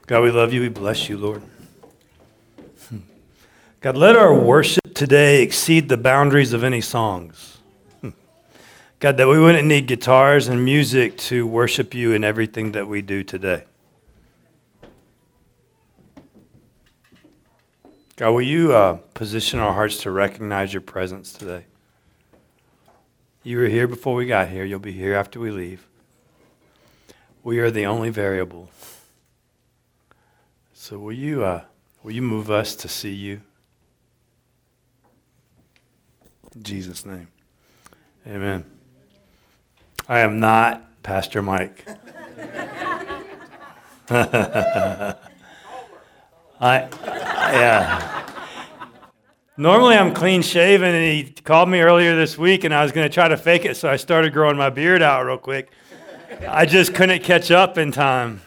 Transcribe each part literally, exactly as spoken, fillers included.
God, we love you. We bless you, Lord. God, let our worship today exceed the boundaries of any songs. God, that we wouldn't need guitars and music to worship you in everything that we do today. God, will you uh, position our hearts to recognize your presence today? You were here before we got here. You'll be here after we leave. We are the only variable. So will you, uh, will you move us to see you? In Jesus' name. Amen. I am not Pastor Mike. I, yeah. Normally I'm clean shaven, and he called me earlier this week, and I was going to try to fake it, so I started growing my beard out real quick. I just couldn't catch up in time.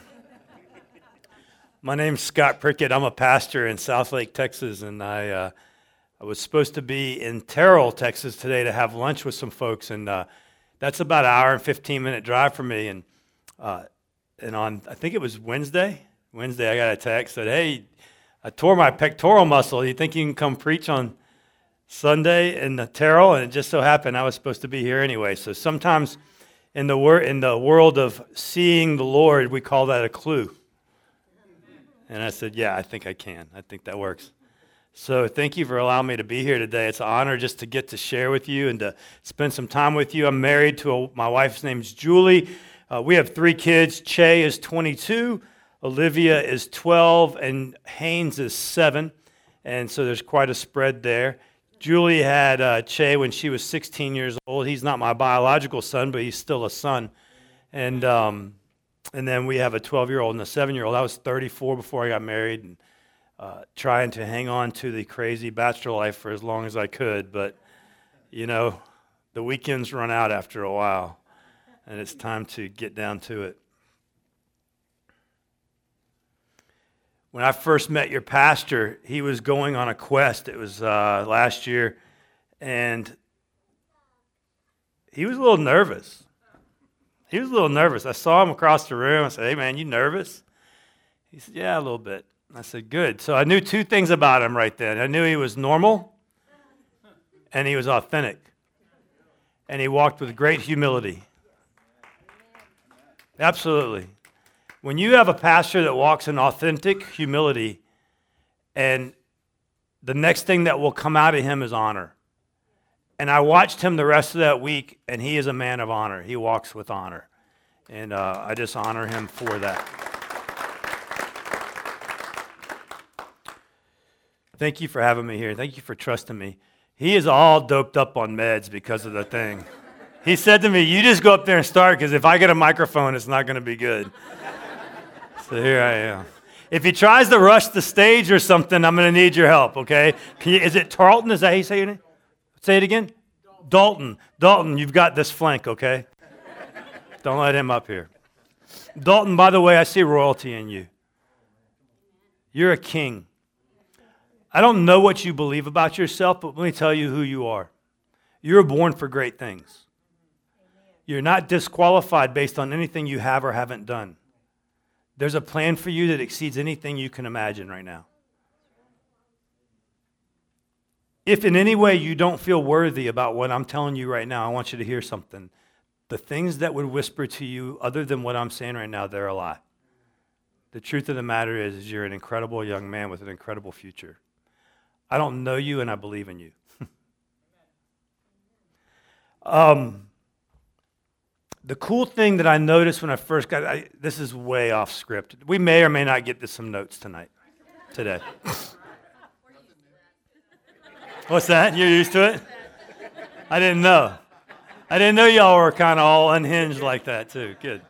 My name's Scott Prickett. I'm a pastor in Southlake, Texas, and I uh, I was supposed to be in Terrell, Texas today to have lunch with some folks, and uh, that's about an hour and fifteen minute drive for me. And uh, and on I think it was Wednesday. Wednesday, I got a text that, hey, I tore my pectoral muscle. You think you can come preach on Sunday in the Terrell? And it just so happened I was supposed to be here anyway. So sometimes in the wor- in the world of seeing the Lord, we call that a clue. And I said, yeah, I think I can. I think that works. So thank you for allowing me to be here today. It's an honor just to get to share with you and to spend some time with you. I'm married to a, my wife's name's Julie. Uh, we have three kids. Che is twenty-two, Olivia is twelve, and Haynes is seven. And so there's quite a spread there. Julie had uh, Che when she was sixteen years old. He's not my biological son, but he's still a son. And um, and then we have a twelve-year-old and a seven-year-old. I was thirty-four before I got married, and uh, trying to hang on to the crazy bachelor life for as long as I could. But, you know, the weekends run out after a while, and it's time to get down to it. When I first met your pastor, he was going on a quest. It was uh, last year, and he was a little nervous. He was a little nervous. I saw him across the room. I said, hey, man, you nervous? He said, yeah, a little bit. I said, good. So I knew two things about him right then. I knew he was normal, and he was authentic, and he walked with great humility. Absolutely. When you have a pastor that walks in authentic humility, and the next thing that will come out of him is honor. And I watched him the rest of that week, and he is a man of honor. He walks with honor. And uh, I just honor him for that. Thank you for having me here. Thank you for trusting me. He is all doped up on meds because of the thing. He said to me, you just go up there and start, because if I get a microphone, it's not going to be good. So here I am. If he tries to rush the stage or something, I'm going to need your help, okay? Can you, is it Tarleton? Is that how you say your name? Say it again. Dalton. Dalton, you've got this flank, okay? Don't let him up here. Dalton, by the way, I see royalty in you. You're a king. I don't know what you believe about yourself, but let me tell you who you are. You're born for great things. You're not disqualified based on anything you have or haven't done. There's a plan for you that exceeds anything you can imagine right now. If in any way you don't feel worthy about what I'm telling you right now, I want you to hear something. The things that would whisper to you, other than what I'm saying right now, they're a lie. The truth of the matter is, is you're an incredible young man with an incredible future. I don't know you, and I believe in you. um, the cool thing that I noticed when I first got, I, this is way off script. We may or may not get to some notes tonight, today. What's that? You're used to it? I didn't know. I didn't know y'all were kind of all unhinged like that too. Good.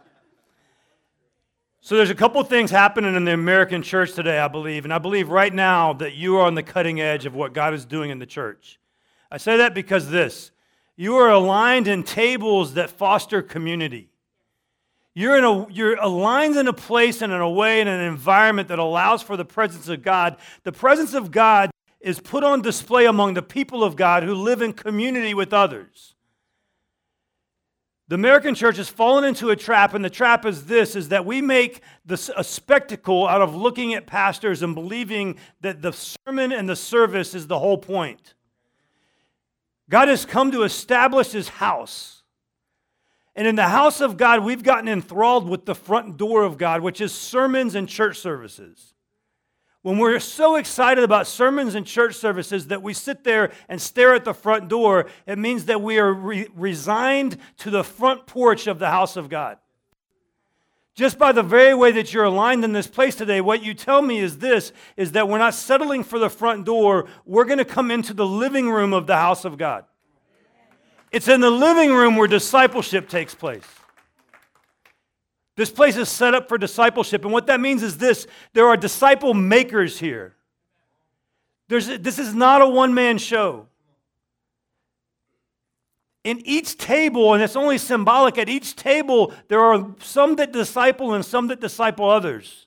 So there's a couple things happening in the American church today, I believe. And I believe right now that you are on the cutting edge of what God is doing in the church. I say that because this. You are aligned in tables that foster community. You're in a, you're aligned in a place and in a way in an environment that allows for the presence of God. The presence of God is put on display among the people of God who live in community with others. The American church has fallen into a trap, and the trap is this, is that we make this a spectacle out of looking at pastors and believing that the sermon and the service is the whole point. God has come to establish His house. And in the house of God, we've gotten enthralled with the front door of God, which is sermons and church services. When we're so excited about sermons and church services that we sit there and stare at the front door, it means that we are re- resigned to the front porch of the house of God. Just by the very way that you're aligned in this place today, what you tell me is this, is that we're not settling for the front door. We're going to come into the living room of the house of God. It's in the living room where discipleship takes place. This place is set up for discipleship, and what that means is this: there are disciple makers here. There's, this is not a one-man show. In each table, and it's only symbolic, at each table there are some that disciple and some that disciple others.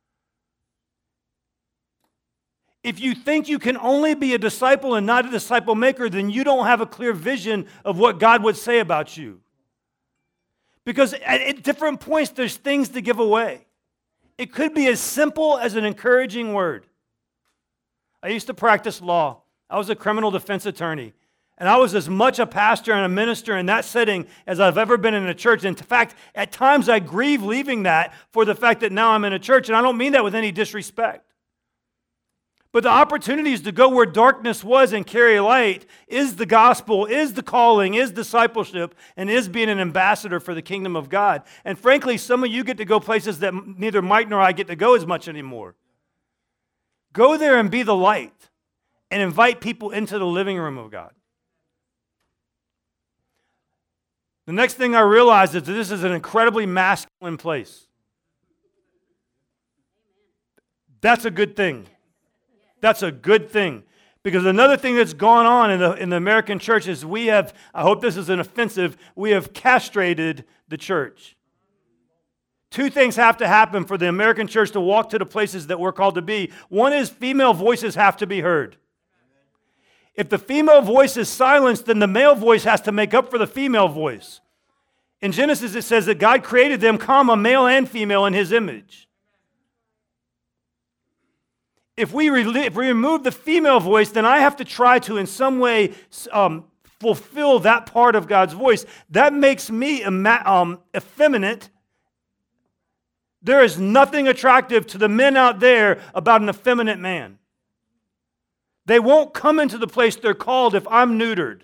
If you think you can only be a disciple and not a disciple maker, then you don't have a clear vision of what God would say about you. Because at, at different points, there's things to give away. It could be as simple as an encouraging word. I used to practice law. I was a criminal defense attorney. And I was as much a pastor and a minister in that setting as I've ever been in a church. In fact, at times I grieve leaving that for the fact that now I'm in a church. And I don't mean that with any disrespect. But the opportunities to go where darkness was and carry light is the gospel, is the calling, is discipleship, and is being an ambassador for the kingdom of God. And frankly, some of you get to go places that neither Mike nor I get to go as much anymore. Go there and be the light and invite people into the living room of God. The next thing I realized is that this is an incredibly masculine place. That's a good thing. That's a good thing. Because another thing that's gone on in the, in the American church is we have, I hope this isn't offensive, we have castrated the church. Two things have to happen for the American church to walk to the places that we're called to be. One is female voices have to be heard. If the female voice is silenced, then the male voice has to make up for the female voice. In Genesis, it says that God created them, comma, male and female in His image. If we, re- if we remove the female voice, then I have to try to, in some way, um, fulfill that part of God's voice. That makes me ema- um, effeminate. There is nothing attractive to the men out there about an effeminate man. They won't come into the place they're called if I'm neutered.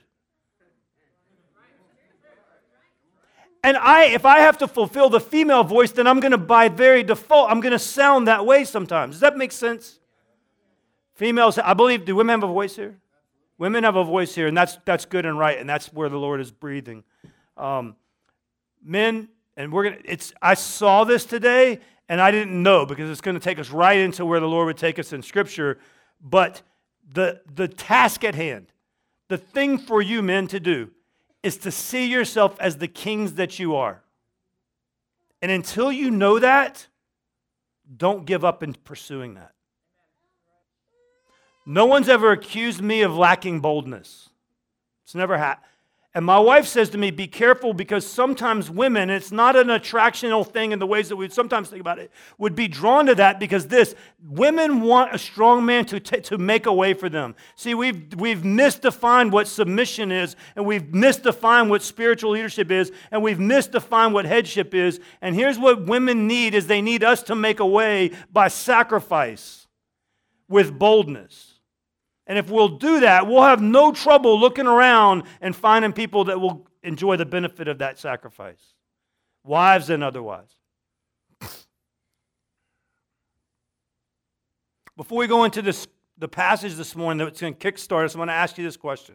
And I, if I have to fulfill the female voice, then I'm going to, by very default, I'm going to sound that way sometimes. Does that make sense? Females, I believe, do women have a voice here? Women have a voice here, and that's that's good and right, and that's where the Lord is breathing. Um, men, and we're gonna. It's. I saw this today, and I didn't know because it's going to take us right into where the Lord would take us in Scripture. But the the task at hand, the thing for you men to do, is to see yourself as the kings that you are. And until you know that, don't give up in pursuing that. No one's ever accused me of lacking boldness. It's never happened. And my wife says to me, be careful because sometimes women, it's not an attractional thing in the ways that we sometimes think about it, would be drawn to that because this, women want a strong man to, t- to make a way for them. See, we've, we've misdefined what submission is, and we've misdefined what spiritual leadership is, and we've misdefined what headship is. And here's what women need is they need us to make a way by sacrifice with boldness. And if we'll do that, we'll have no trouble looking around and finding people that will enjoy the benefit of that sacrifice, wives and otherwise. Before we go into this, the passage this morning that's going to kickstart us, I want to ask you this question.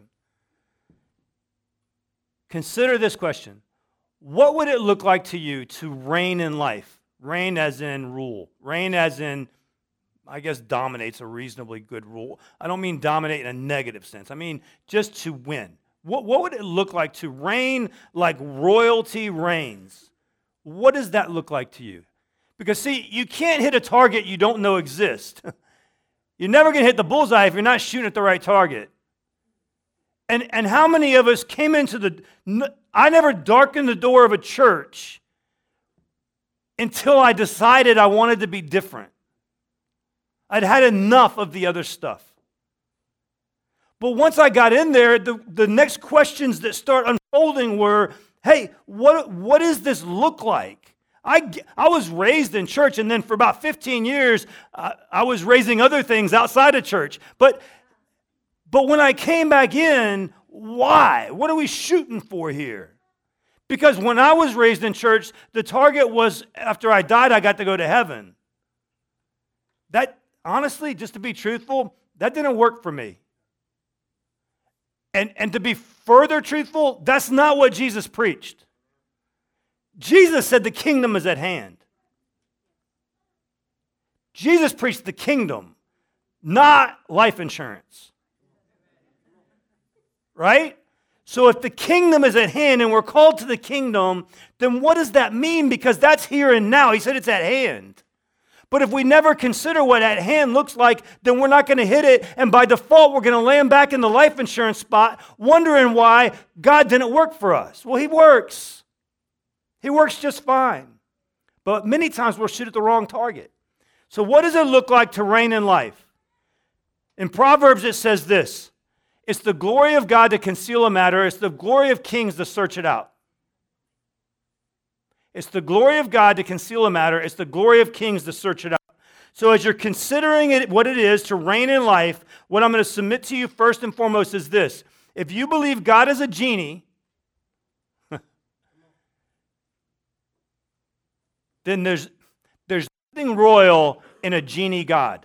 Consider this question. What would it look like to you to reign in life? Reign as in rule. Reign as in I guess dominate's a reasonably good rule. I don't mean dominate in a negative sense. I mean just to win. What, what would it look like to reign like royalty reigns? What does that look like to you? Because see, you can't hit a target you don't know exists. You're never going to hit the bullseye if you're not shooting at the right target. And, and how many of us came into the, I never darkened the door of a church until I decided I wanted to be different. I'd had enough of the other stuff. But once I got in there, the, the next questions that start unfolding were, hey, what, what does this look like? I, I was raised in church, and then for about fifteen years, uh, I was raising other things outside of church. But, but when I came back in, why? What are we shooting for here? Because when I was raised in church, the target was after I died, I got to go to heaven. That, honestly, just to be truthful, that didn't work for me. And, and to be further truthful, that's not what Jesus preached. Jesus said the kingdom is at hand. Jesus preached the kingdom, not life insurance. Right? So if the kingdom is at hand and we're called to the kingdom, then what does that mean? Because that's here and now. He said it's at hand. But if we never consider what at hand looks like, then we're not going to hit it. And by default, we're going to land back in the life insurance spot, wondering why God didn't work for us. Well, He works. He works just fine. But many times we'll shoot at the wrong target. So what does it look like to reign in life? In Proverbs, it says this. It's the glory of God to conceal a matter. It's the glory of kings to search it out. It's the glory of God to conceal a matter. It's the glory of kings to search it out. So as you're considering it, what it is to reign in life, what I'm going to submit to you first and foremost is this. If you believe God is a genie, then there's, there's nothing royal in a genie God.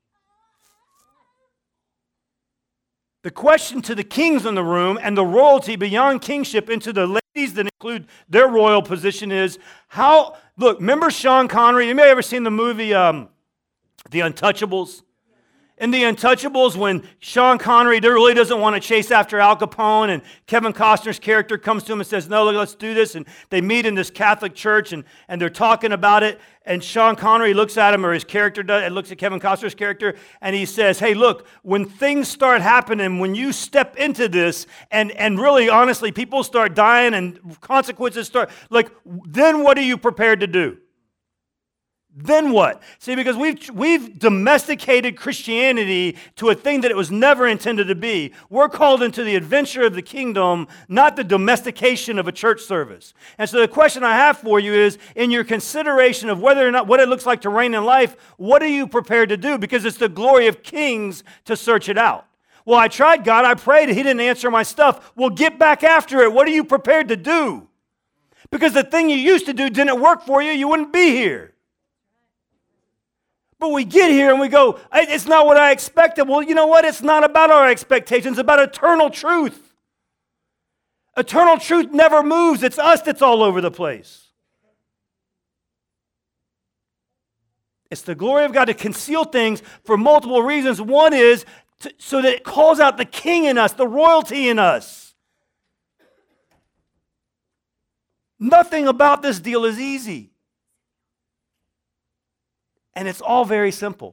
The question to the kings in the room and the royalty beyond kingship into the ladies that include their royal position is how, look, remember Sean Connery? You may have ever seen the movie um, The Untouchables? In The Untouchables, when Sean Connery really doesn't want to chase after Al Capone, and Kevin Costner's character comes to him and says, no, look, let's do this. And they meet in this Catholic church, and, and they're talking about it. And Sean Connery looks at him, or his character does, and looks at Kevin Costner's character, and he says, hey, look, when things start happening, when you step into this, and, and really, honestly, people start dying and consequences start, like, then what are you prepared to do? Then what? See, because we've we've domesticated Christianity to a thing that it was never intended to be. We're called into the adventure of the kingdom, not the domestication of a church service. And so the question I have for you is, in your consideration of whether or not what it looks like to reign in life, what are you prepared to do? Because it's the glory of kings to search it out. Well, I tried God, I prayed, He didn't answer my stuff. Well, get back after it. What are you prepared to do? Because the thing you used to do didn't work for you, you wouldn't be here. But we get here and we go, it's not what I expected. Well, you know what? It's not about our expectations. It's about eternal truth. Eternal truth never moves. It's us that's all over the place. It's the glory of God to conceal things for multiple reasons. One is to, so that it calls out the king in us, the royalty in us. Nothing about this deal is easy. And it's all very simple.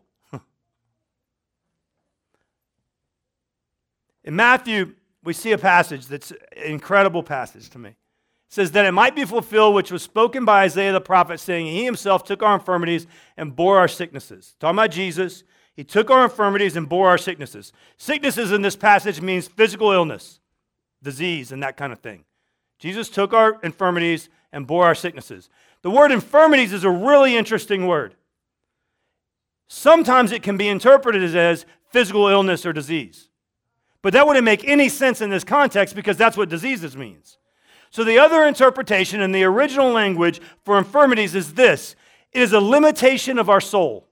In Matthew, we see a passage that's an incredible passage to me. It says that it might be fulfilled which was spoken by Isaiah the prophet, saying, He Himself took our infirmities and bore our sicknesses. Talking about Jesus, He took our infirmities and bore our sicknesses. Sicknesses in this passage means physical illness, disease, and that kind of thing. Jesus took our infirmities and bore our sicknesses. The word infirmities is a really interesting word. Sometimes it can be interpreted as physical illness or disease. But that wouldn't make any sense in this context because that's what diseases means. So the other interpretation in the original language for infirmities is this. It is a limitation of our soul.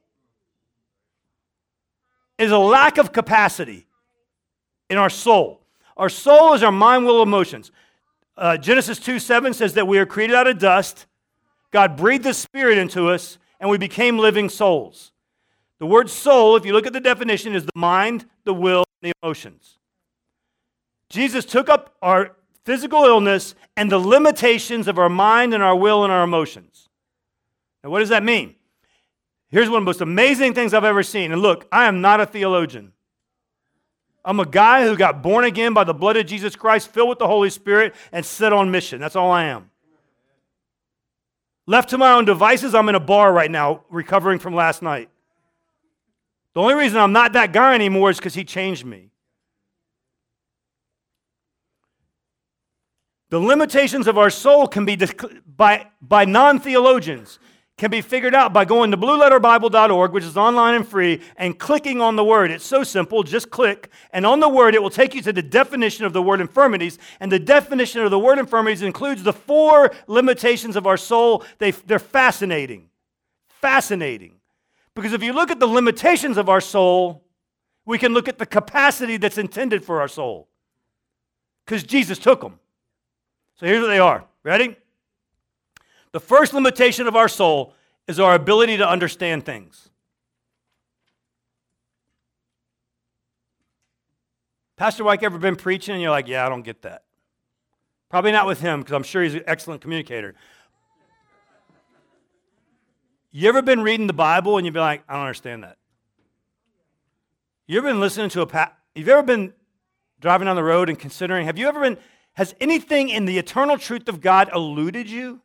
It is a lack of capacity in our soul. Our soul is our mind, will, emotions. Uh, Genesis two seven says that we are created out of dust. God breathed His Spirit into us, and we became living souls. The word soul, if you look at the definition, is the mind, the will, and the emotions. Jesus took up our physical illness and the limitations of our mind and our will and our emotions. Now, what does that mean? Here's one of the most amazing things I've ever seen. And look, I am not a theologian. I'm a guy who got born again by the blood of Jesus Christ, filled with the Holy Spirit, and set on mission. That's all I am. Left to my own devices, I'm in a bar right now, recovering from last night. The only reason I'm not that guy anymore is because he changed me. The limitations of our soul can be, by, by non-theologians, can be figured out by going to blue letter bible dot org, which is online and free, and clicking on the word. It's so simple, just click. And on the word, it will take you to the definition of the word infirmities. And the definition of the word infirmities includes the four limitations of our soul. They, they're fascinating. Fascinating. Because if you look at the limitations of our soul, we can look at the capacity that's intended for our soul. Because Jesus took them. So here's what they are. Ready? The first limitation of our soul is our ability to understand things. Pastor Mike ever been preaching and you're like, yeah, I don't get that. Probably not with him because I'm sure he's an excellent communicator. You ever been reading the Bible and you've been like, I don't understand that? You ever been listening to a, pa- you've ever been driving down the road and considering, have you ever been, has anything in the eternal truth of God eluded you?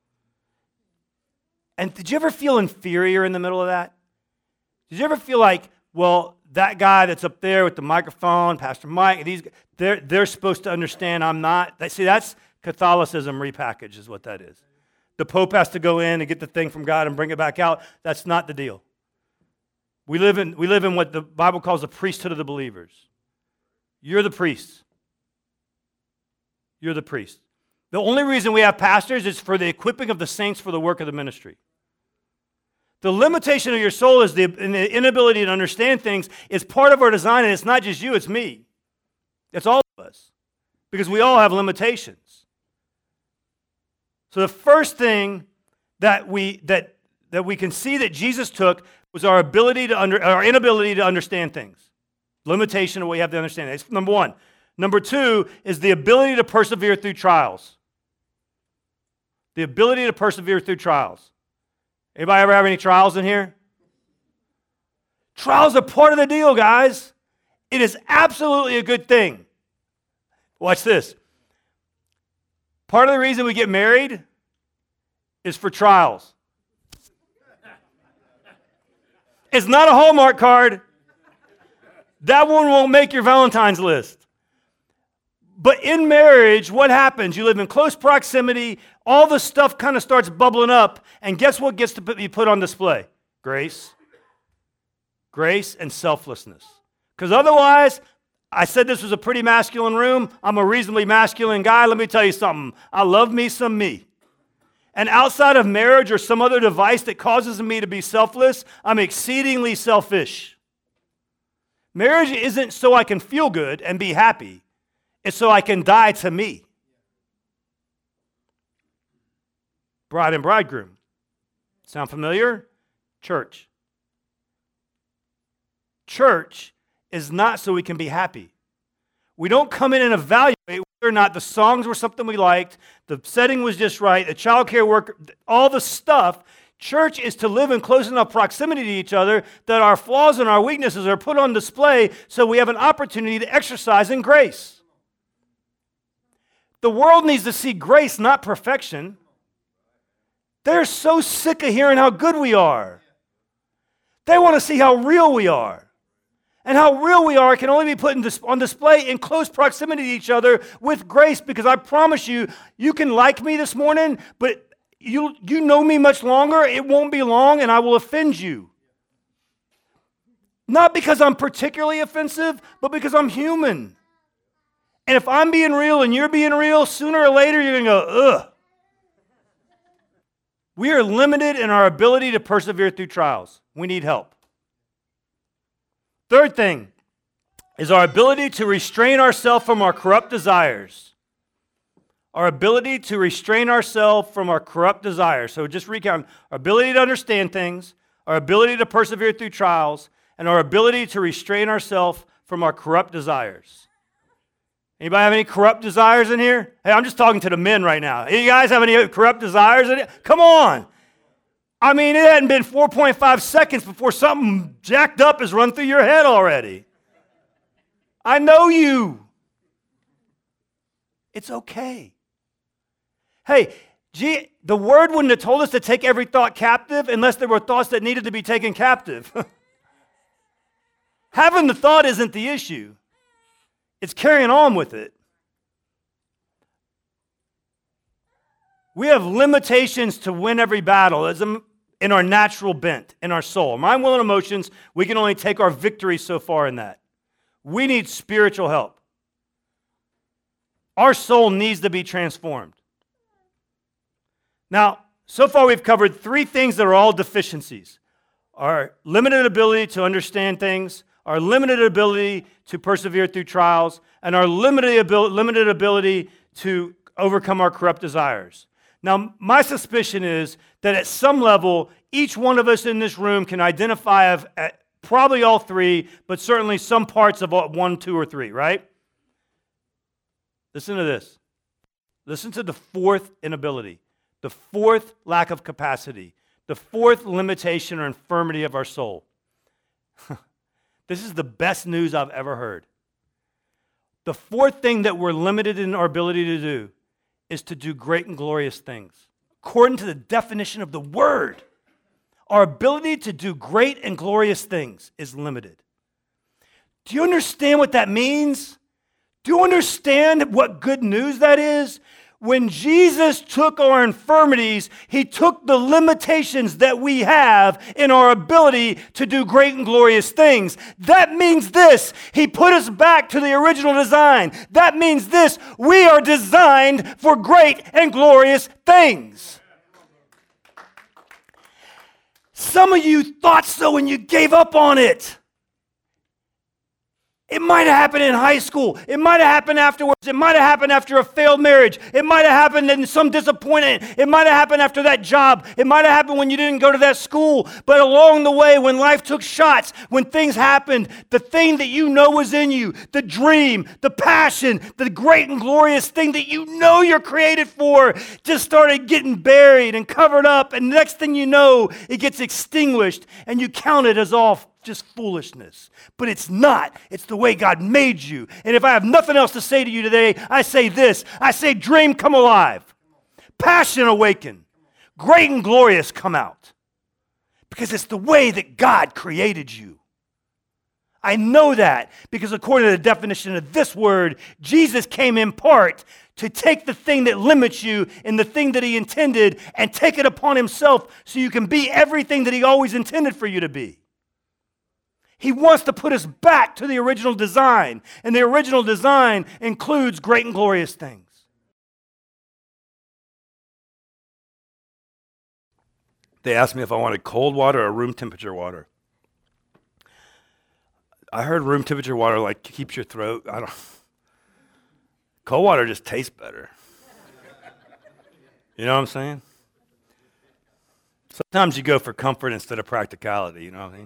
And did you ever feel inferior in the middle of that? Did you ever feel like, well, that guy that's up there with the microphone, Pastor Mike, these they're they're supposed to understand I'm not. See, that's Catholicism repackaged is what that is. The Pope has to go in and get the thing from God and bring it back out. That's not the deal. We live in we live in what the Bible calls the priesthood of the believers. You're the priest. You're the priest. The only reason we have pastors is for the equipping of the saints for the work of the ministry. The limitation of your soul is the, the inability to understand things is part of our design, and it's not just you, it's me. It's all of us. Because we all have limitations. So the first thing that we that, that we can see that Jesus took was our ability to under our inability to understand things. Limitation of what we have to understand. That's number one. Number two is the ability to persevere through trials. The ability to persevere through trials. Anybody ever have any trials in here? Trials are part of the deal, guys. It is absolutely a good thing. Watch this. Part of the reason we get married is for trials. It's not a Hallmark card. That one won't make your Valentine's list. But in marriage, what happens? You live in close proximity, all the stuff kind of starts bubbling up, and guess what gets to be put on display? Grace. Grace and selflessness. Because otherwise, I said this was a pretty masculine room. I'm a reasonably masculine guy. Let me tell you something. I love me some me. And outside of marriage or some other device that causes me to be selfless, I'm exceedingly selfish. Marriage isn't so I can feel good and be happy. It's so I can die to me. Bride and bridegroom. Sound familiar? Church. Church is not so we can be happy. We don't come in and evaluate whether or not the songs were something we liked, the setting was just right, the child care worker, all the stuff. Church is to live in close enough proximity to each other that our flaws and our weaknesses are put on display so we have an opportunity to exercise in grace. The world needs to see grace, not perfection. They're so sick of hearing how good we are. They want to see how real we are. And how real we are can only be put in dis- on display in close proximity to each other with grace, because I promise you, you can like me this morning, but you, you know me much longer, it won't be long, and I will offend you. Not because I'm particularly offensive, but because I'm human. And if I'm being real and you're being real, sooner or later you're going to go, ugh. We are limited in our ability to persevere through trials. We need help. Third thing is our ability to restrain ourselves from our corrupt desires. Our ability to restrain ourselves from our corrupt desires. So just recount our ability to understand things, our ability to persevere through trials, and our ability to restrain ourselves from our corrupt desires. Anybody have any corrupt desires in here? Hey, I'm just talking to the men right now. You guys have any corrupt desires in it? Come on. I mean, it hadn't been four point five seconds before something jacked up has run through your head already. I know you. It's okay. Hey, gee, the word wouldn't have told us to take every thought captive unless there were thoughts that needed to be taken captive. Having the thought isn't the issue. It's carrying on with it. We have limitations to win every battle as in our natural bent, in our soul. Mind, will, and emotions, we can only take our victory so far in that. We need spiritual help. Our soul needs to be transformed. Now, so far we've covered three things that are all deficiencies. Our limited ability to understand things, our limited ability to persevere through trials, and our limited ability, limited ability to overcome our corrupt desires. Now, my suspicion is that at some level, each one of us in this room can identify of, at probably all three, but certainly some parts of all, one, two, or three, right? Listen to this. Listen to the fourth inability, the fourth lack of capacity, the fourth limitation or infirmity of our soul. This is the best news I've ever heard. The fourth thing that we're limited in our ability to do is to do great and glorious things. According to the definition of the word, our ability to do great and glorious things is limited. Do you understand what that means? Do you understand what good news that is? When Jesus took our infirmities, he took the limitations that we have in our ability to do great and glorious things. That means this: he put us back to the original design. That means this: we are designed for great and glorious things. Some of you thought so and you gave up on it. It might have happened in high school. It might have happened afterwards. It might have happened after a failed marriage. It might have happened in some disappointment. It might have happened after that job. It might have happened when you didn't go to that school. But along the way, when life took shots, when things happened, the thing that you know was in you, the dream, the passion, the great and glorious thing that you know you're created for, just started getting buried and covered up. And next thing you know, it gets extinguished and you count it as all just foolishness. But it's not. It's the way God made you. And if I have nothing else to say to you today, I say this. I say dream come alive. Passion awaken. Great and glorious come out. Because it's the way that God created you. I know that because according to the definition of this word, Jesus came in part to take the thing that limits you and the thing that he intended and take it upon himself so you can be everything that he always intended for you to be. He wants to put us back to the original design, and the original design includes great and glorious things. They asked me if I wanted cold water or room temperature water. I heard room temperature water like keeps your throat. I don't. Cold water just tastes better. You know what I'm saying? Sometimes you go for comfort instead of practicality. You know what I mean?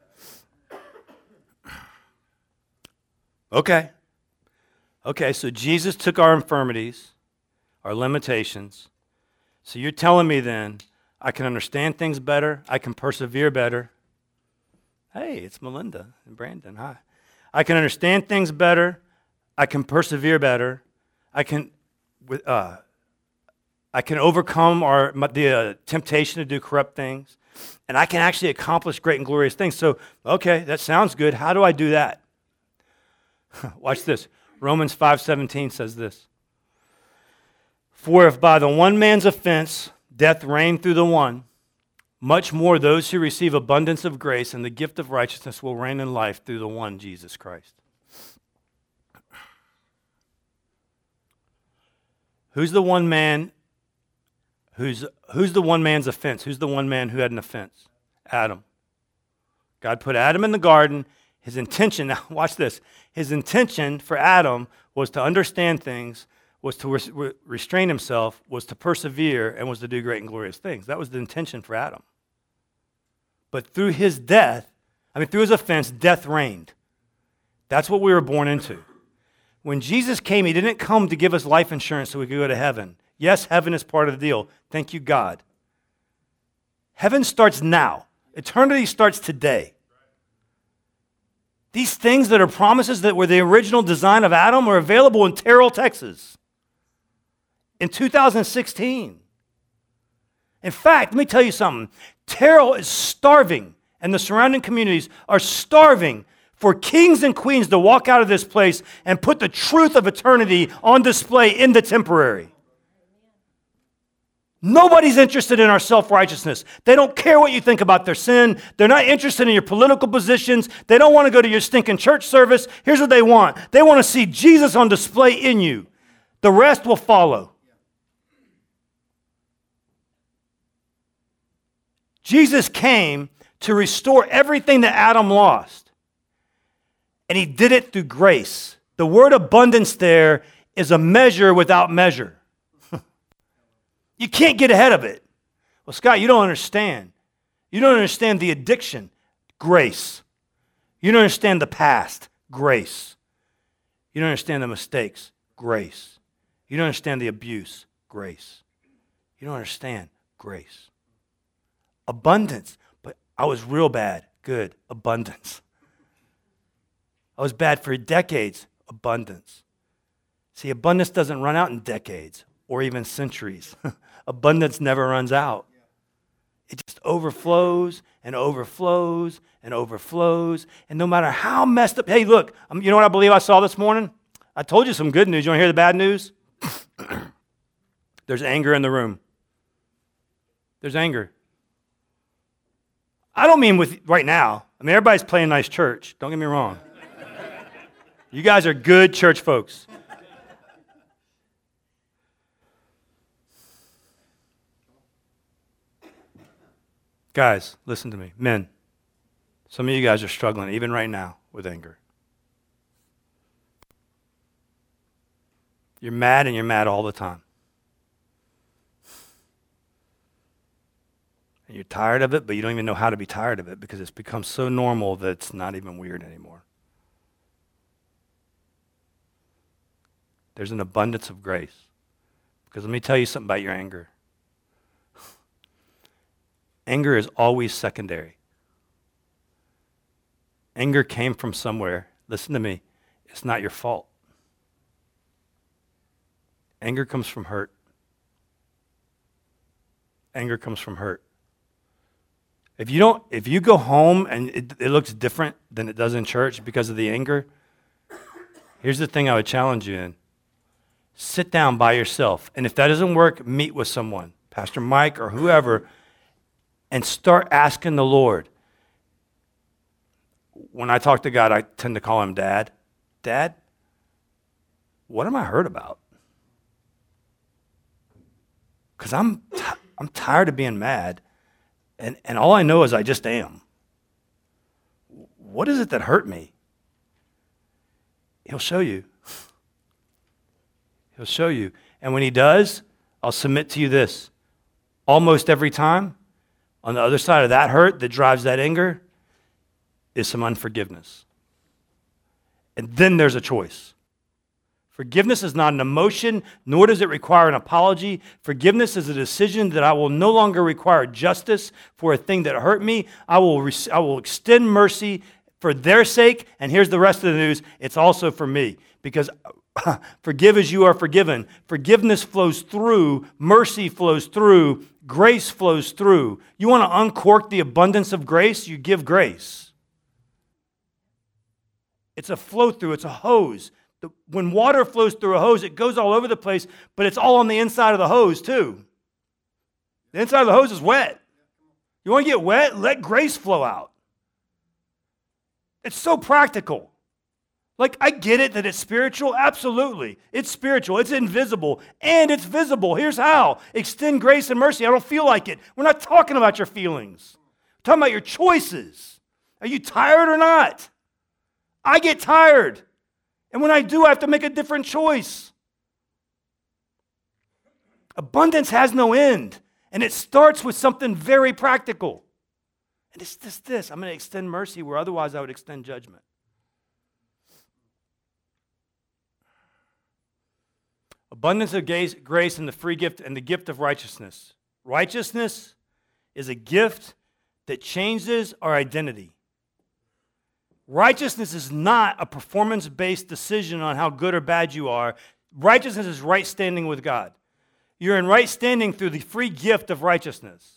Okay. Okay, so Jesus took our infirmities, our limitations. So you're telling me then I can understand things better, I can persevere better. Hey, it's Melinda and Brandon. Hi. I can understand things better, I can persevere better, I can uh, I can overcome our the uh, temptation to do corrupt things, and I can actually accomplish great and glorious things. So, okay, that sounds good. How do I do that? Watch this. Romans five seventeen says this. For if by the one man's offense death reigned through the one, much more those who receive abundance of grace and the gift of righteousness will reign in life through the one, Jesus Christ. Who's the one man who's who's the one man's offense? Who's the one man who had an offense? Adam. God put Adam in the garden. His intention, now watch this, his intention for Adam was to understand things, was to re- restrain himself, was to persevere, and was to do great and glorious things. That was the intention for Adam. But through his death, I mean, through his offense, death reigned. That's what we were born into. When Jesus came, he didn't come to give us life insurance so we could go to heaven. Yes, heaven is part of the deal. Thank you, God. Heaven starts now. Eternity starts today. These things that are promises that were the original design of Adam are available in Terrell, Texas in two thousand sixteen. In fact, let me tell you something. Terrell is starving, and the surrounding communities are starving for kings and queens to walk out of this place and put the truth of eternity on display in the temporary. Nobody's interested in our self-righteousness. They don't care what you think about their sin. They're not interested in your political positions. They don't want to go to your stinking church service. Here's what they want. They want to see Jesus on display in you. The rest will follow. Jesus came to restore everything that Adam lost. And he did it through grace. The word abundance there is a measure without measure. You can't get ahead of it. Well, Scott, you don't understand. You don't understand the addiction. Grace. You don't understand the past. Grace. You don't understand the mistakes. Grace. You don't understand the abuse. Grace. You don't understand. Grace. Abundance. But I was real bad. Good. Abundance. I was bad for decades. Abundance. See, abundance doesn't run out in decades or even centuries. Abundance never runs out. It just overflows and overflows and overflows. And no matter how messed up, hey, look, um, you know what I believe I saw this morning? I told you some good news. You want to hear the bad news? There's anger in the room. There's anger. I don't mean with right now. I mean, everybody's playing nice church. Don't get me wrong. You guys are good church folks. Guys, listen to me. Men, some of you guys are struggling, even right now, with anger. You're mad and you're mad all the time. And you're tired of it, but you don't even know how to be tired of it because it's become so normal that it's not even weird anymore. There's an abundance of grace. Because let me tell you something about your anger. Anger is always secondary. Anger came from somewhere. Listen to me. It's not your fault. Anger comes from hurt. Anger comes from hurt. If you don't, if you go home and it, it looks different than it does in church because of the anger, here's the thing I would challenge you in. Sit down by yourself. And if that doesn't work, meet with someone, Pastor Mike or whoever, and start asking the Lord. When I talk to God, I tend to call him Dad. Dad, what am I hurt about? Because I'm t- I'm tired of being mad, and, and all I know is I just am. What is it that hurt me? He'll show you. He'll show you. And when he does, I'll submit to you this. Almost every time, on the other side of that hurt that drives that anger is some unforgiveness. And then there's a choice. Forgiveness is not an emotion, nor does it require an apology. Forgiveness is a decision that I will no longer require justice for a thing that hurt me. I will, re- I will extend mercy for their sake. And here's the rest of the news. It's also for me. Because forgive as you are forgiven. Forgiveness flows through. Mercy flows through. Grace flows through. You want to uncork the abundance of grace? You give grace. It's a flow through. It's a hose. The, when water flows through a hose, it goes all over the place, but it's all on the inside of the hose too. The inside of the hose is wet. You want to get wet? Let grace flow out. It's so practical. Like, I get it that it's spiritual. Absolutely. It's spiritual. It's invisible. And it's visible. Here's how. Extend grace and mercy. I don't feel like it. We're not talking about your feelings. We're talking about your choices. Are you tired or not? I get tired. And when I do, I have to make a different choice. Abundance has no end. And it starts with something very practical. And it's just this. I'm going to extend mercy where otherwise I would extend judgment. Abundance of grace and the free gift and the gift of righteousness. Righteousness is a gift that changes our identity. Righteousness is not a performance-based decision on how good or bad you are. Righteousness is right standing with God. You're in right standing through the free gift of righteousness.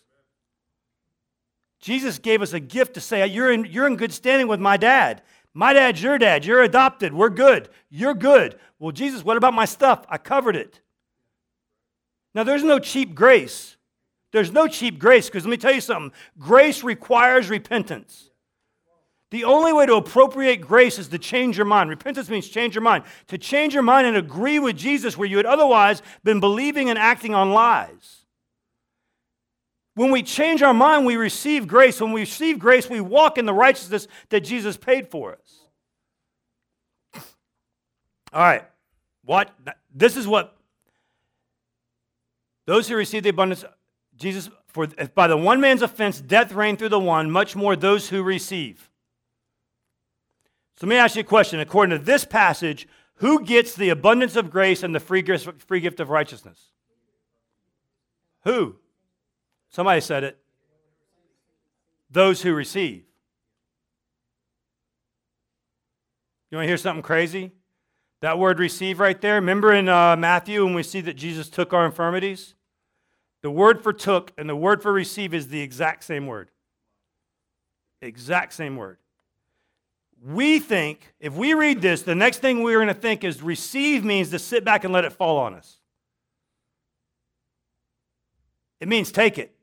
Jesus gave us a gift to say, you're in, you're in good standing with my dad. My dad's your dad. You're adopted. We're good. You're good. Well, Jesus, what about my stuff? I covered it. Now, there's no cheap grace. There's no cheap grace, because let me tell you something. Grace requires repentance. The only way to appropriate grace is to change your mind. Repentance means change your mind. To change your mind and agree with Jesus where you had otherwise been believing and acting on lies. When we change our mind, we receive grace. When we receive grace, we walk in the righteousness that Jesus paid for us. All right. What? This is what those who receive the abundance, Jesus, for if by the one man's offense death reigned through the one, much more those who receive. So let me ask you a question. According to this passage, who gets the abundance of grace and the free gift, free gift of righteousness? Who? Somebody said it. Those who receive. You want to hear something crazy? That word receive right there, remember in uh, Matthew when we see that Jesus took our infirmities? The word for took and the word for receive is the exact same word. Exact same word. We think, if we read this, the next thing we're going to think is receive means to sit back and let it fall on us. It means take it.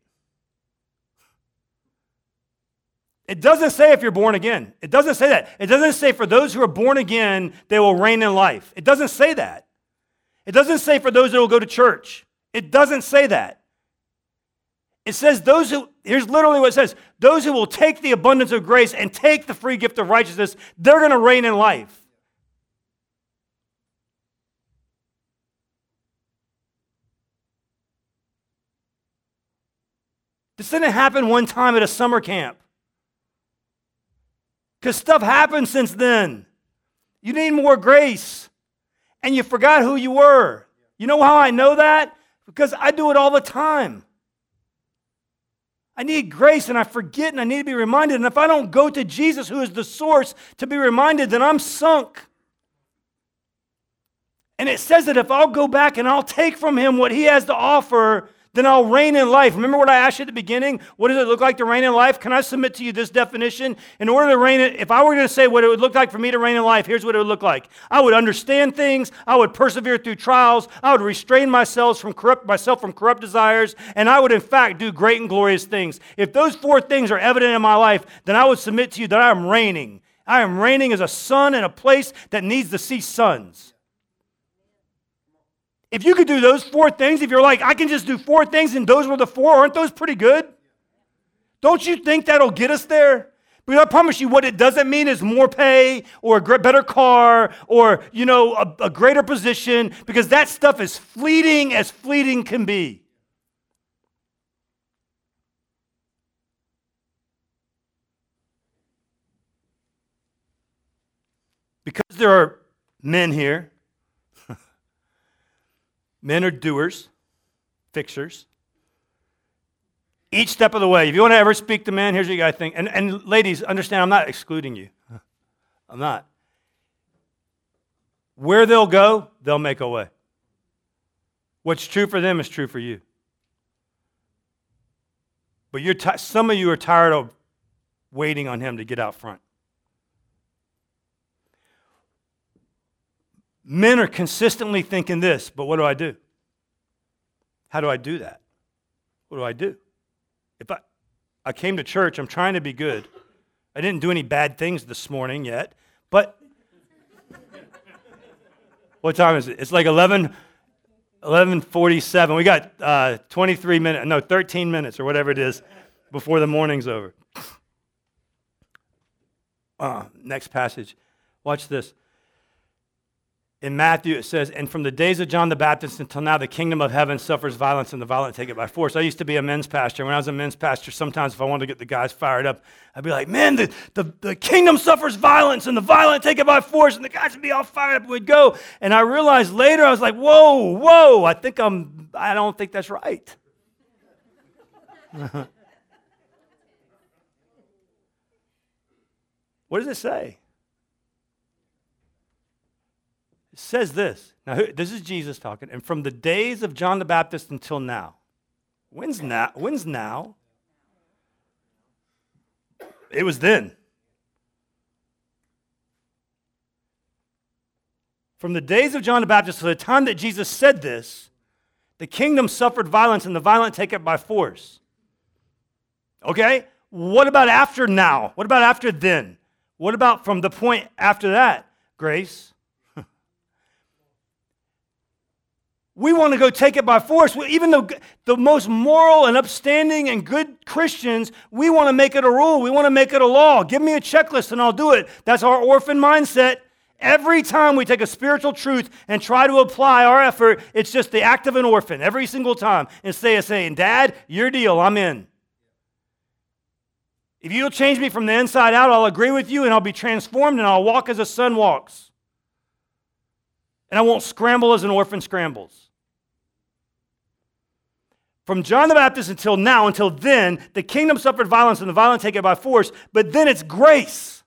It doesn't say if you're born again. It doesn't say that. It doesn't say for those who are born again, they will reign in life. It doesn't say that. It doesn't say for those that will go to church. It doesn't say that. It says those who, here's literally what it says, those who will take the abundance of grace and take the free gift of righteousness, they're going to reign in life. This didn't happen one time at a summer camp. Because stuff happened since then. You need more grace. And you forgot who you were. You know how I know that? Because I do it all the time. I need grace and I forget and I need to be reminded. And if I don't go to Jesus, who is the source, to be reminded, then I'm sunk. And it says that if I'll go back and I'll take from him what he has to offer, then I'll reign in life. Remember what I asked you at the beginning? What does it look like to reign in life? Can I submit to you this definition? In order to reign, if I were going to say what it would look like for me to reign in life, here's what it would look like. I would understand things. I would persevere through trials. I would restrain myself from corrupt, myself from corrupt desires. And I would, in fact, do great and glorious things. If those four things are evident in my life, then I would submit to you that I am reigning. I am reigning as a son in a place that needs to see sons. If you could do those four things, if you're like, I can just do four things and those were the four, aren't those pretty good? Don't you think that'll get us there? But I promise you what it doesn't mean is more pay or a better car or, you know, a, a greater position, because that stuff is fleeting as fleeting can be. Because there are men here, men are doers, fixers. Each step of the way. If you want to ever speak to men, here's what you got to think. And, and ladies, understand, I'm not excluding you. I'm not. Where they'll go, they'll make a way. What's true for them is true for you. But you're t- some of you are tired of waiting on him to get out front. Men are consistently thinking this, but what do I do? How do I do that? What do I do? If I, I came to church, I'm trying to be good. I didn't do any bad things this morning yet, but what time is it? It's like eleven, eleven forty-seven. We got uh, twenty-three minutes, no, thirteen minutes or whatever it is before the morning's over. Uh, next passage. Watch this. In Matthew, it says, and from the days of John the Baptist until now, the kingdom of heaven suffers violence, and the violent take it by force. I used to be a men's pastor. When I was a men's pastor, sometimes if I wanted to get the guys fired up, I'd be like, man, the, the, the kingdom suffers violence, and the violent take it by force, and the guys would be all fired up, and we'd go. And I realized later, I was like, whoa, whoa, I think I'm, I don't think that's right. What does it say? It says this. Now, this is Jesus talking. And from the days of John the Baptist until now. When's now? When's now? It was then. From the days of John the Baptist to the time that Jesus said this, the kingdom suffered violence and the violent take it by force. Okay? What about after now? What about after then? What about from the point after that? Grace. We want to go take it by force. Even though the most moral and upstanding and good Christians, we want to make it a rule. We want to make it a law. Give me a checklist and I'll do it. That's our orphan mindset. Every time we take a spiritual truth and try to apply our effort, it's just the act of an orphan every single time. Instead of saying, Dad, your deal, I'm in. If you'll change me from the inside out, I'll agree with you and I'll be transformed and I'll walk as a son walks. And I won't scramble as an orphan scrambles. From John the Baptist until now, until then, the kingdom suffered violence and the violent take it by force, but then it's grace.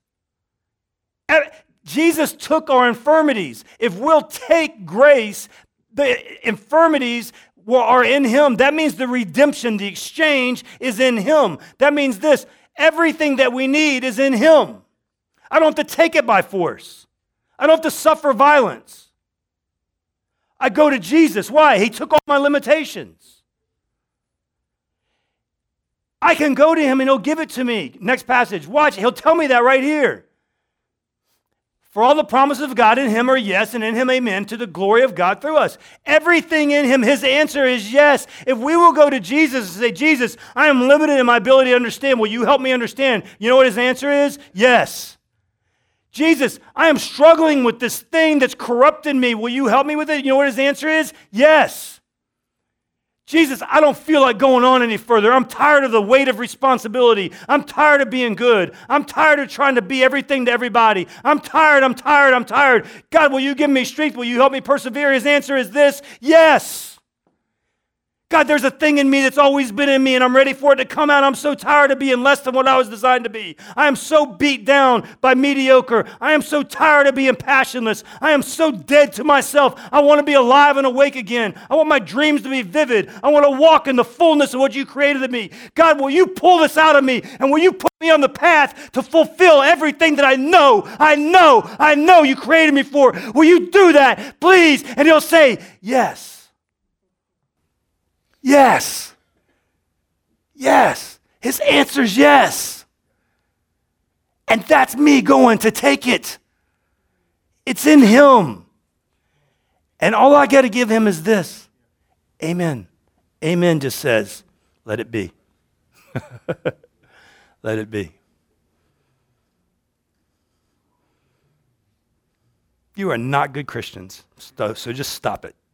Jesus took our infirmities. If we'll take grace, the infirmities are in Him. That means the redemption, the exchange is in Him. That means this, everything that we need is in Him. I don't have to take it by force. I don't have to suffer violence. I go to Jesus. Why? He took all my limitations. I can go to Him and He'll give it to me. Next passage. Watch. He'll tell me that right here. For all the promises of God in Him are yes, and in Him amen, to the glory of God through us. Everything in Him, His answer is yes. If we will go to Jesus and say, Jesus, I am limited in my ability to understand. Will you help me understand? You know what His answer is? Yes. Jesus, I am struggling with this thing that's corrupted me. Will you help me with it? You know what His answer is? Yes. Jesus, I don't feel like going on any further. I'm tired of the weight of responsibility. I'm tired of being good. I'm tired of trying to be everything to everybody. I'm tired, I'm tired, I'm tired. God, will you give me strength? Will you help me persevere? His answer is this, yes. God, there's a thing in me that's always been in me and I'm ready for it to come out. I'm so tired of being less than what I was designed to be. I am so beat down by mediocre. I am so tired of being passionless. I am so dead to myself. I want to be alive and awake again. I want my dreams to be vivid. I want to walk in the fullness of what you created in me. God, will you pull this out of me and will you put me on the path to fulfill everything that I know, I know, I know you created me for. Will you do that, please? And He'll say, yes. Yes. Yes. His answer's yes. And that's me going to take it. It's in Him. And all I got to give Him is this. Amen. Amen just says, let it be. Let it be. You are not good Christians, so just stop it.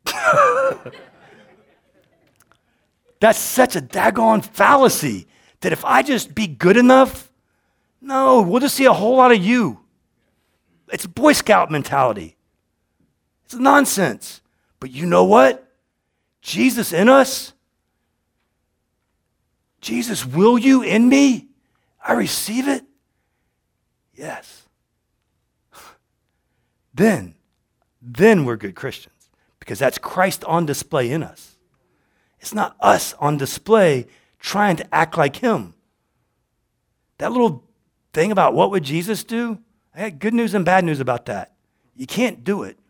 That's such a daggone fallacy that if I just be good enough, no, we'll just see a whole lot of you. It's Boy Scout mentality. It's nonsense. But you know what? Jesus in us. Jesus, will you in me? I receive it. Yes. Then, then we're good Christians because that's Christ on display in us. It's not us on display trying to act like Him. That little thing about what would Jesus do? I had good news and bad news about that. You can't do it.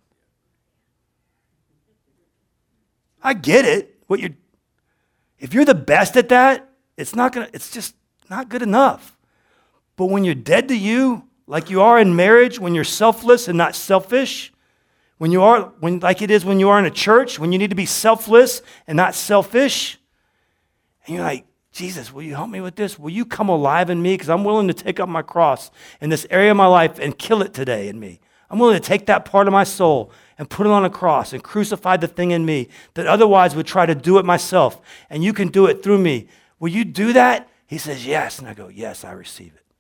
I get it. What you're, if you're the best at that, it's not gonna. It's just not good enough. But when you're dead to you, like you are in marriage, when you're selfless and not selfish, when you are, when like it is when you are in a church, when you need to be selfless and not selfish, and you're like, Jesus, will you help me with this? Will you come alive in me? Because I'm willing to take up my cross in this area of my life and kill it today in me. I'm willing to take that part of my soul and put it on a cross and crucify the thing in me that otherwise would try to do it myself. And you can do it through me. Will you do that? He says, yes. And I go, yes, I receive it.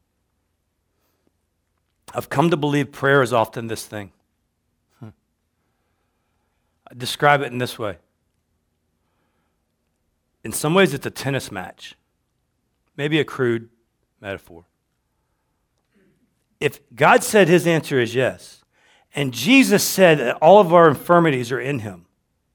I've come to believe prayer is often this thing. I describe it in this way. In some ways, it's a tennis match. Maybe a crude metaphor. if God said his answer is yes, and Jesus said that all of our infirmities are in him,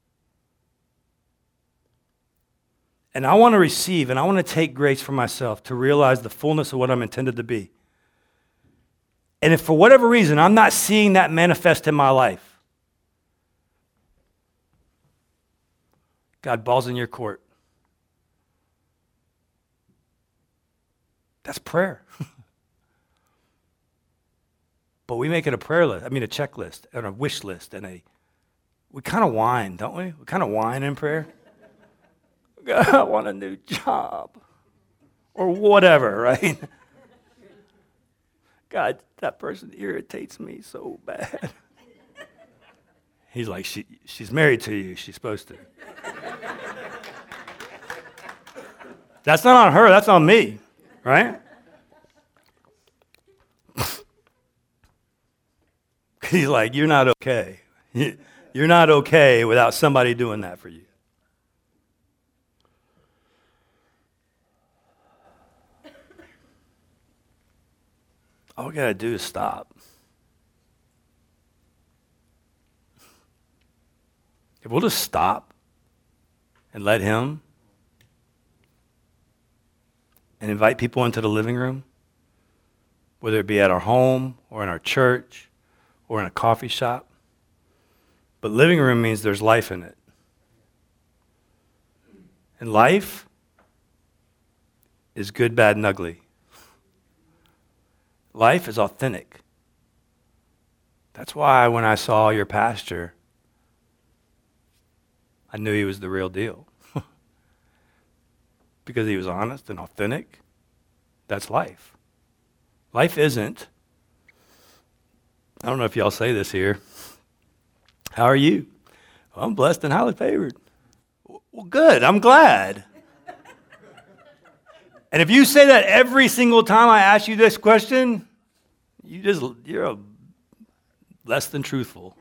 and I want to receive and I want to take grace for myself to realize the fullness of what I'm intended to be. And if for whatever reason I'm not seeing that manifest in my life, God, ball's in your court. That's prayer. But we make it a prayer list, I mean a checklist and a wish list, and a, we kind of whine, don't we? We kind of whine in prayer. God, I want a new job. Or whatever, right? God, that person irritates me so bad. He's like, she, she's married to you, she's supposed to. That's not on her, that's on me, right? He's like, you're not okay. You're not okay without somebody doing that for you. All we got to do is stop. If we'll just stop and let him and invite people into the living room, whether it be at our home or in our church or in a coffee shop. But living room means there's life in it. And life is good, bad, and ugly. Life is authentic. That's why when I saw your pastor, I knew he was the real deal. Because he was honest and authentic. That's life. Life isn't, I don't know if y'all say this here, how are you? Well, I'm blessed and highly favored. Well, good, I'm glad. And if you say that every single time I ask you this question, you just, you're a less than truthful.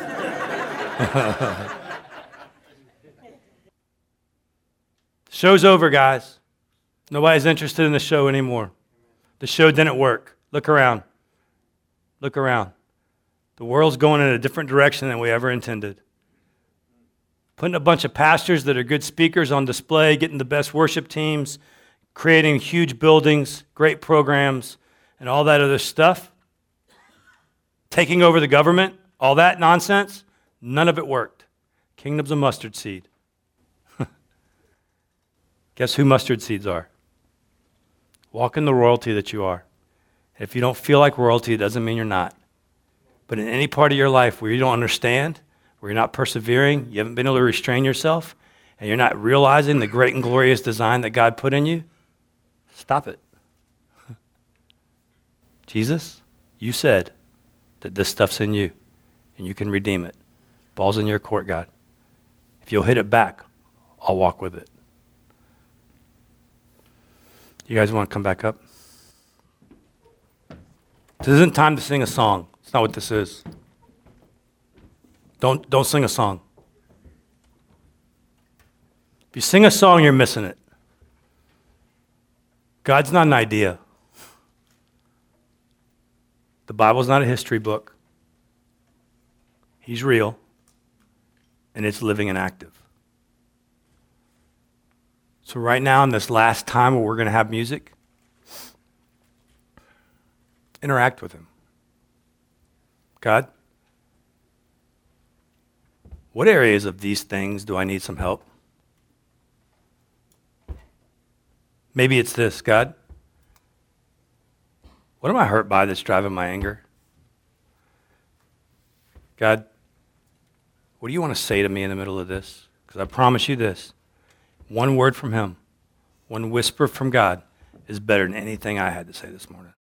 Show's over, guys. Nobody's interested in the show anymore. The show didn't work. Look around. Look around. The world's going in a different direction than we ever intended. Putting a bunch of pastors that are good speakers on display, getting the best worship teams, creating huge buildings, great programs, and all that other stuff. Taking over the government, all that nonsense, none of it worked. Kingdom's a mustard seed. Guess who mustard seeds are? Walk in the royalty that you are. If you don't feel like royalty, it doesn't mean you're not. But in any part of your life where you don't understand, where you're not persevering, you haven't been able to restrain yourself, and you're not realizing the great and glorious design that God put in you, stop it. Jesus, you said that this stuff's in you, and you can redeem it. Ball's in your court, God. If you'll hit it back, I'll walk with it. You guys want to come back up? This isn't time to sing a song. It's not what this is. Don't, don't sing a song. If you sing a song, you're missing it. God's not an idea. The Bible's not a history book. He's real, and it's living and active. So right now, in this last time where we're going to have music, interact with him. God, what areas of these things do I need some help? Maybe it's this, God. What am I hurt by that's driving my anger? God, what do you want to say to me in the middle of this? Because I promise you this. One word from him, one whisper from God is better than anything I had to say this morning.